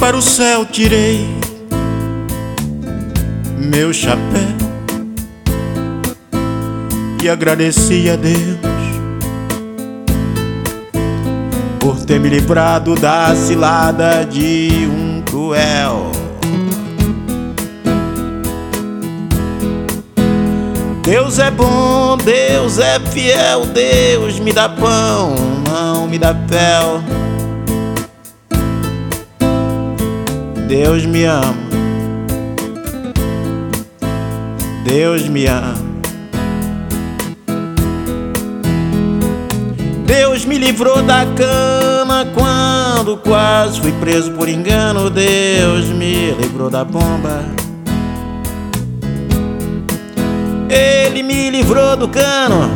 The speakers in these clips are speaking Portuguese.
para o céu, tirei meu chapéu e agradeci a Deus por ter me livrado da cilada de um cruel. Deus é bom, Deus é fiel, Deus me dá pão, não me dá fel. Deus me ama, Deus me ama. Deus me livrou da cana quando quase fui preso por engano. Deus me livrou da bomba, Ele me livrou do cano.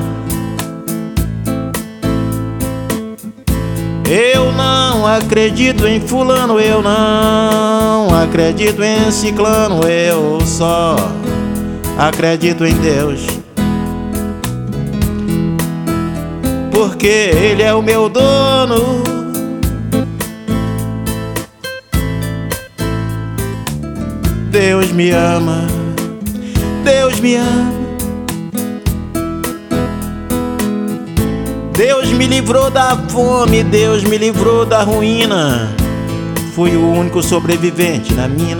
Eu não acredito em fulano, eu não acredito em ciclano, eu só acredito em Deus, porque Ele é o meu dono. Deus me ama, Deus me ama. Deus me livrou da fome, Deus me livrou da ruína. Fui o único sobrevivente na mina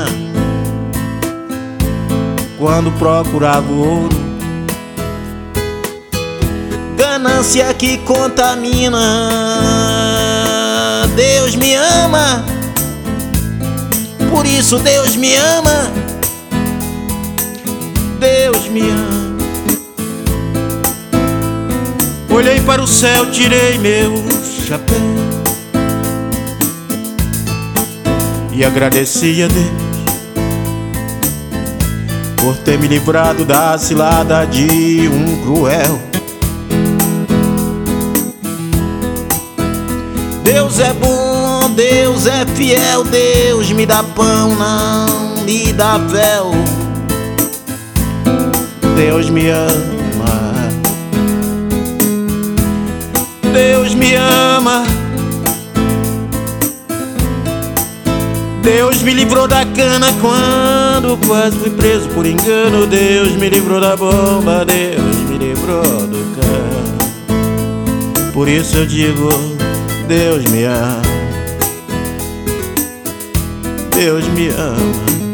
quando procurava o ouro. Ganância que contamina. Deus me ama, por isso Deus me ama. Deus me ama. Olhei para o céu, tirei meu chapéu e agradeci a Deus por ter me livrado da cilada de um cruel. Deus é bom, Deus é fiel, Deus me dá pão, não me dá fel. Deus me ama, Deus me ama. Deus me livrou da cana quando quase fui preso por engano. Deus me livrou da bomba, Deus me livrou do cano. Por isso eu digo, Deus me ama, Deus me ama.